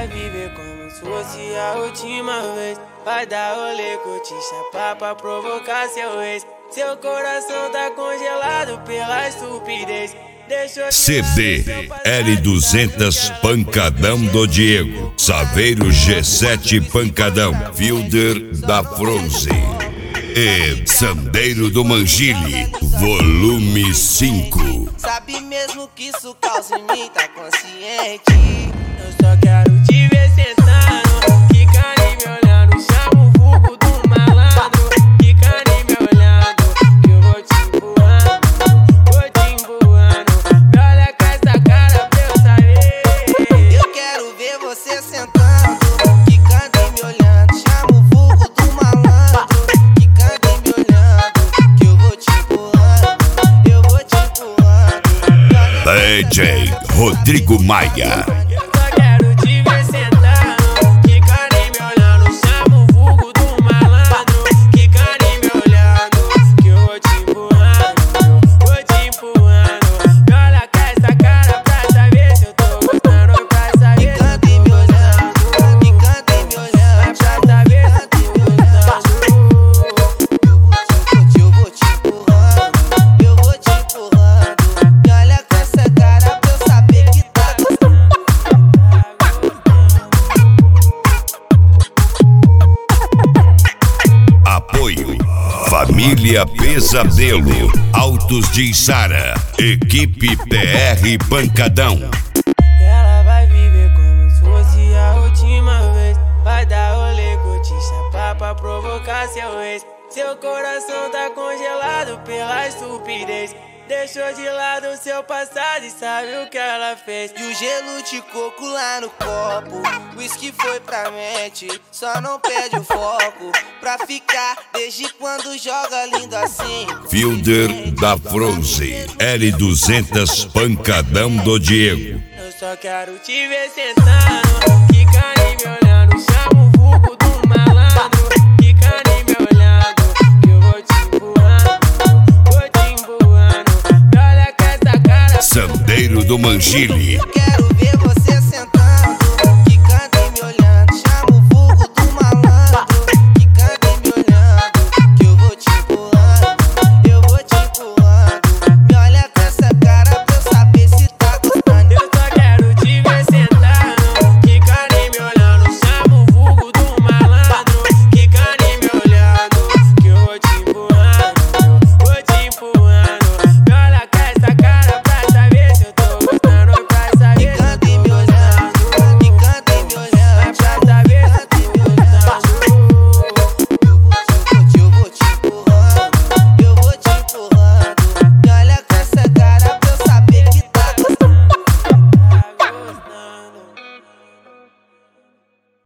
vai viver como se fosse a última vez. Vai dar rolê, curtir, chapar pra provocar seu ex. Seu coração tá congelado pela estupidez. CD L200 Pancadão do Diego, Saveiro G7 Pancadão, Fielder da Fronze e Sandeiro do Mangile, volume 5. Sabe mesmo que isso causa em mim, tá consciente? Eu só quero te ver sentando, quicando e me olhando. Chama o vulgo do malandro, quicando e me olhando. Que eu vou te empurrando, vou te empurrando. Me olha com essa cara pra eu saber. Eu quero ver você sentando, quicando e me olhando. Chama o vulgo do malandro, quicando e me olhando. Que eu vou te empurrando, eu vou te empurrando. DJ Rodrigo Maia. Família Pesadelo, Autos de Içara, equipe PR Pancadão. Ela vai viver como se fosse a última vez. Vai dar rolê, curtir, chapar pra provocar seu ex. Seu coração tá congelado pela estupidez. Deixou de lado o seu passado e sabe o que ela fez. E o gelo de coco lá no copo, whisky foi pra mente, só não perde o foco. Pra ficar desde quando joga lindo assim. Fielder da Fronze, L200 Pancadão do Diego. Eu só quero te ver sentando, quicando e me olhando. Chama o vulgo do malandro, quicando e me olhando. Que eu vou te empurrando, vou te empurrando. Me olha com essa cara. Sandeiro do Mangile. Quero